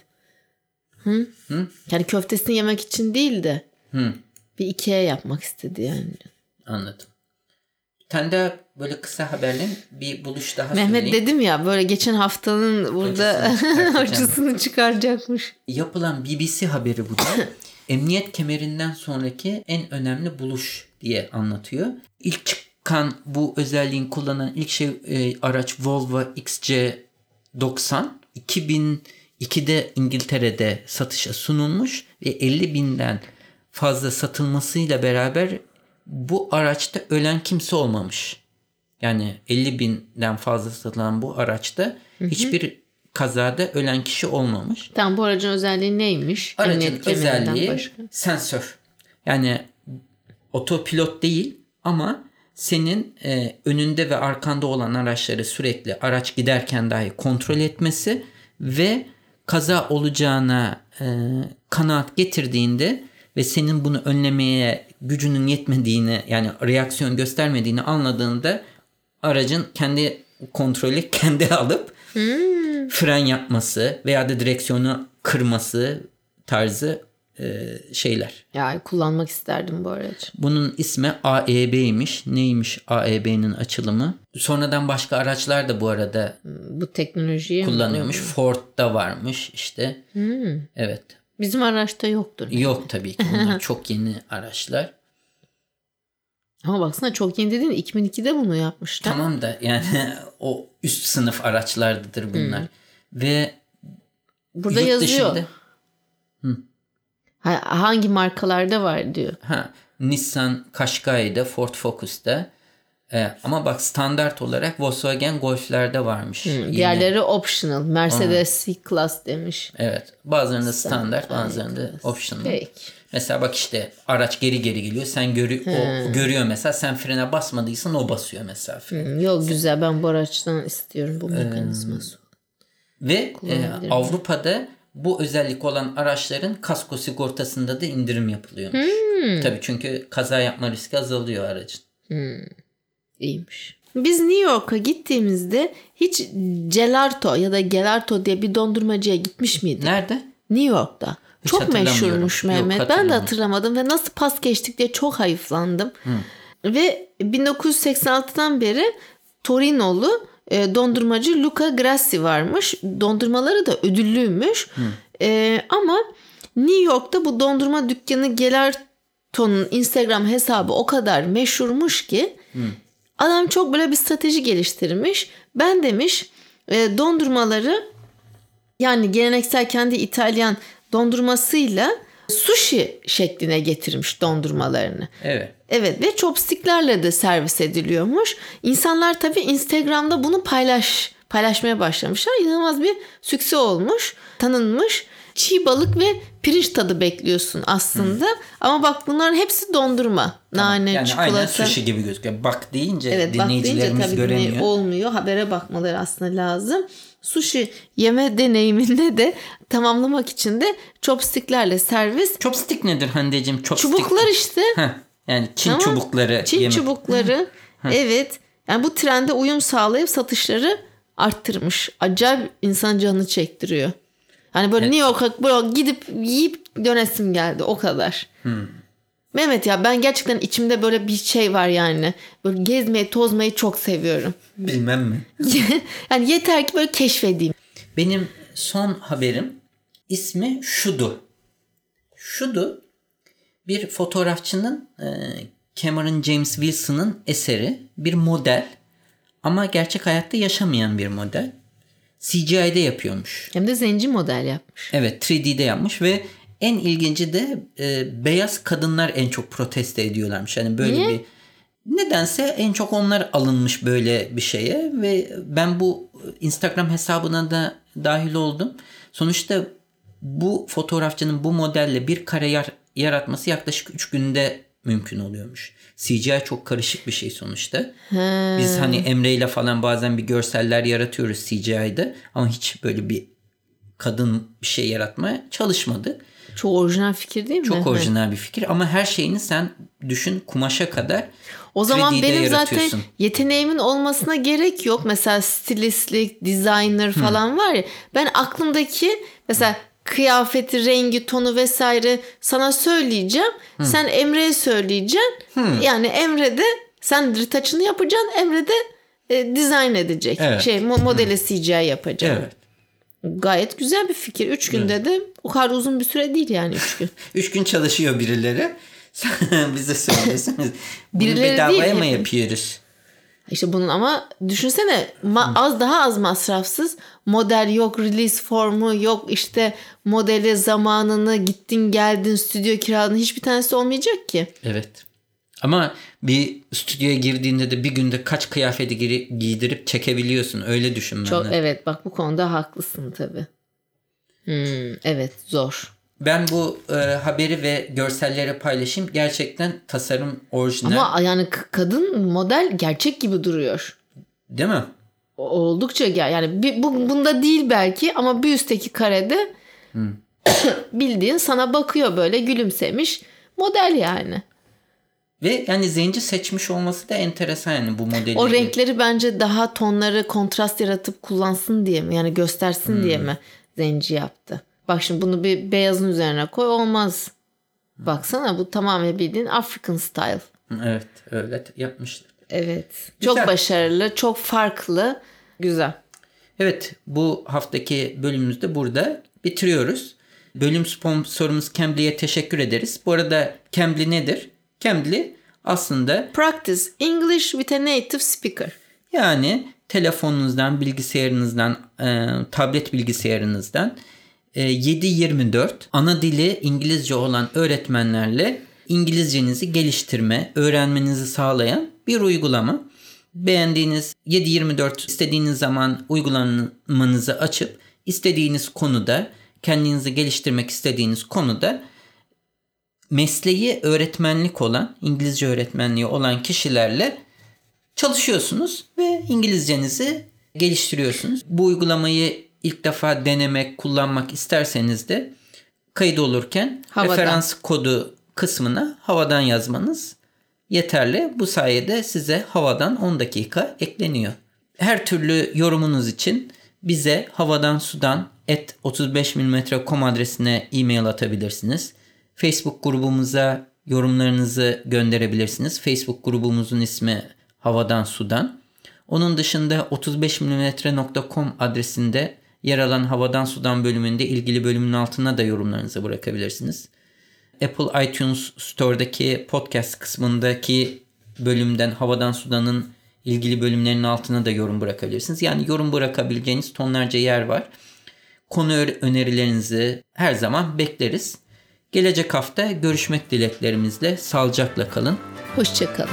Speaker 1: Yani köftesini yemek için değil de bir IKEA yapmak istedi yani.
Speaker 2: Anladım. Bir tane daha böyle kısa haberle bir buluş daha
Speaker 1: Mehmet
Speaker 2: söyleyeyim.
Speaker 1: dedim ya, böyle geçen haftanın burada acısını çıkaracakmış.
Speaker 2: Yapılan BBC haberi bu da. Emniyet kemerinden sonraki en önemli buluş diye anlatıyor. İlk çıkan bu özelliğin kullanan ilk araç Volvo XC90. 2002'de İngiltere'de satışa sunulmuş ve 50.000'den fazla satılmasıyla beraber bu araçta ölen kimse olmamış. Yani 50.000'den fazla satılan bu araçta hiçbir kazada ölen kişi olmamış.
Speaker 1: Tamam, bu aracın özelliği neymiş?
Speaker 2: Aracın özelliği sensör. Yani otopilot değil ama senin önünde ve arkanda olan araçları sürekli araç giderken dahi kontrol etmesi ve kaza olacağına kanaat getirdiğinde ve senin bunu önlemeye gücünün yetmediğini, yani reaksiyon göstermediğini anladığında aracın kendi kontrolü kendi alıp fren yapması veya da direksiyonu kırması tarzı şeyler.
Speaker 1: Ya kullanmak isterdim bu aracı.
Speaker 2: Bunun ismi AEB'ymiş. Neymiş AEB'nin açılımı? Sonradan başka araçlar da bu arada
Speaker 1: bu teknolojiyi
Speaker 2: kullanıyormuş. Ford'da varmış işte. Evet.
Speaker 1: Bizim araçta yoktur.
Speaker 2: Yok tabii ki. Bunlar çok yeni araçlar.
Speaker 1: Ama baksana, çok yeni dediğin 2002'de bunu yapmışlar.
Speaker 2: Tamam da yani o üst sınıf araçlardır bunlar. Ve
Speaker 1: burada yazıyor. Hangi markalarda var diyor.
Speaker 2: Nissan Qashqai'de, Ford Focus'ta. Ama bak standart olarak Volkswagen Golf'lerde varmış.
Speaker 1: Diğerleri optional. Mercedes C-Class demiş.
Speaker 2: Evet. Bazılarında standart, bazılarında optional.
Speaker 1: Peki.
Speaker 2: Mesela bak işte araç geri geliyor. Sen görüyor mesela. Sen frene basmadıysan o basıyor mesela.
Speaker 1: Yok güzel, ben bu araçtan istiyorum bu mekanizması.
Speaker 2: Ve Avrupa'da bu özellik olan araçların kasko sigortasında da indirim yapılıyormuş. Tabii çünkü kaza yapma riski azalıyor aracın.
Speaker 1: İyiymiş. Biz New York'a gittiğimizde hiç Gelato ya da Gelato diye bir dondurmacıya gitmiş miydik?
Speaker 2: Nerede?
Speaker 1: New York'ta.
Speaker 2: Hiç
Speaker 1: çok meşhurmuş Mehmet.
Speaker 2: Yok,
Speaker 1: ben de hatırlamadım ve nasıl pas geçtik diye çok hayıflandım. Ve 1986'dan beri Torinolu dondurmacı Luca Grassi varmış. Dondurmaları da ödüllüymüş. Ama New York'ta bu dondurma dükkanı Gelato'nun Instagram hesabı o kadar meşhurmuş ki adam çok böyle bir strateji geliştirmiş. Ben demiş dondurmaları, yani geleneksel kendi İtalyan dondurmasıyla sushi şekline getirmiş dondurmalarını.
Speaker 2: Evet.
Speaker 1: Evet ve chopsticklerle de servis ediliyormuş. İnsanlar tabii Instagram'da bunu paylaşmaya başlamışlar. İnanılmaz bir sükse olmuş, tanınmış. Çiğ balık ve pirinç tadı bekliyorsun aslında. Ama bak bunların hepsi dondurma. Nane,
Speaker 2: yani
Speaker 1: çikolata.
Speaker 2: aynen sushi gibi gözüküyor. Bak deyince
Speaker 1: evet,
Speaker 2: dinleyicilerimiz
Speaker 1: tabii
Speaker 2: göremiyor.
Speaker 1: Olmuyor. Habere bakmaları aslında lazım. Sushi yeme deneyiminde de tamamlamak için de chopsticklerle servis.
Speaker 2: Chopstick nedir Hande'cim?
Speaker 1: Çubuklar işte.
Speaker 2: Yani Çin çubukları.
Speaker 1: Çin çubukları. Evet. Yani bu trende uyum sağlayıp satışları arttırmış. Acayip insan canını çektiriyor. Hani böyle New York'a böyle gidip yiyip dönesim geldi. O kadar. Mehmet ya, ben gerçekten içimde böyle bir şey var yani. Böyle gezmeyi, tozmayı çok seviyorum.
Speaker 2: Bilmem mi?
Speaker 1: Yani yeter ki böyle keşfedeyim.
Speaker 2: Benim son haberim ismi Şudu. Şudu bir fotoğrafçının Cameron James Wilson'ın eseri. Bir model ama gerçek hayatta yaşamayan bir model. CGI'de yapıyormuş.
Speaker 1: Hem de zenci model yapmış.
Speaker 2: Evet, 3D'de yapmış ve en ilginci de beyaz kadınlar en çok protesto ediyorlarmış. Yani böyle bir nedense en çok onlar alınmış böyle bir şeye ve ben bu Instagram hesabına da dahil oldum. Sonuçta bu fotoğrafçının bu modelle bir kare yaratması yaklaşık 3 günde mümkün oluyormuş. CGI çok karışık bir şey sonuçta. Biz hani Emre ile falan bazen bir görseller yaratıyoruz CGI'de ama hiç böyle bir kadın bir şey yaratmaya çalışmadık.
Speaker 1: Çok orijinal fikir değil mi?
Speaker 2: Çok orijinal bir fikir ama her şeyini sen düşün, kumaşa kadar.
Speaker 1: O zaman benim zaten yeteneğimin olmasına gerek yok. Mesela stilistlik, designer falan var ya. Ben aklımdaki mesela kıyafeti, rengi, tonu vesaire sana söyleyeceğim. Sen Emre'ye söyleyeceksin. Yani Emre de sen retouch'ını yapacaksın. Emre de dizayn edecek. Evet. Modele CGI yapacak. Evet. Gayet güzel bir fikir. 3 günde de o kadar uzun bir süre değil yani 3 gün.
Speaker 2: 3 gün çalışıyor birileri. Bize söyleseniz.
Speaker 1: Birileri
Speaker 2: bedavaya
Speaker 1: değil,
Speaker 2: mı yapıyoruz?
Speaker 1: İşte bunun ama düşünsene daha az masrafsız model yok, release formu yok, işte modeli zamanını gittin geldin, stüdyo kiraladın, hiçbir tanesi olmayacak ki.
Speaker 2: Evet. Ama bir stüdyoya girdiğinde de bir günde kaç kıyafeti giydirip çekebiliyorsun. Öyle düşün
Speaker 1: Çok,
Speaker 2: ben de.
Speaker 1: evet, bak bu konuda haklısın tabii. Evet, zor.
Speaker 2: Ben bu haberi ve görselleri paylaşayım. Gerçekten tasarım orijinal.
Speaker 1: Ama yani kadın model gerçek gibi duruyor.
Speaker 2: Değil mi?
Speaker 1: Oldukça yani bunda değil belki ama bir üstteki karede bildiğin sana bakıyor, böyle gülümsemiş model yani.
Speaker 2: Ve yani zenci seçmiş olması da enteresan yani bu modeli.
Speaker 1: O renkleri bence daha tonları kontrast yaratıp kullansın diye mi, yani göstersin diye mi zenci yaptı? Bak şimdi bunu bir beyazın üzerine koy, olmaz. Baksana, bu tamamen bildiğin African style.
Speaker 2: Evet, öyle yapmışlar.
Speaker 1: Evet.
Speaker 2: Güzel.
Speaker 1: Çok başarılı, çok farklı, güzel.
Speaker 2: Evet, bu haftaki bölümümüzü de burada bitiriyoruz. Bölüm sponsorumuz Cambly'e teşekkür ederiz. Bu arada Cambly nedir? Cambly aslında
Speaker 1: Practice English with a native speaker.
Speaker 2: Yani telefonunuzdan, bilgisayarınızdan, tablet bilgisayarınızdan 7/24 ana dili İngilizce olan öğretmenlerle İngilizcenizi geliştirme, öğrenmenizi sağlayan bir uygulama. Beğendiğiniz 7/24 istediğiniz zaman uygulamanızı açıp istediğiniz konuda, kendinizi geliştirmek istediğiniz konuda mesleği öğretmenlik olan, İngilizce öğretmenliği olan kişilerle çalışıyorsunuz ve İngilizcenizi geliştiriyorsunuz. Bu uygulamayı ilk defa denemek, kullanmak isterseniz de kayıt olurken referans kodu kısmına havadan yazmanız yeterli. Bu sayede size havadan 10 dakika ekleniyor. Her türlü yorumunuz için bize havadansudan@35mm.com adresine e-mail atabilirsiniz. Facebook grubumuza yorumlarınızı gönderebilirsiniz. Facebook grubumuzun ismi Havadan Sudan. Onun dışında 35mm.com adresinde yer alan Havadan Sudan bölümünde ilgili bölümün altına da yorumlarınızı bırakabilirsiniz. Apple iTunes Store'daki podcast kısmındaki bölümden Havadan Sudan'ın ilgili bölümlerinin altına da yorum bırakabilirsiniz. Yani yorum bırakabileceğiniz tonlarca yer var. Konu önerilerinizi her zaman bekleriz. Gelecek hafta görüşmek dileklerimizle sağlıcakla kalın.
Speaker 1: Hoşça kalın.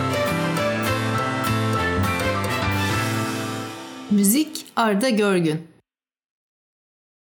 Speaker 1: Müzik Arda Görgün.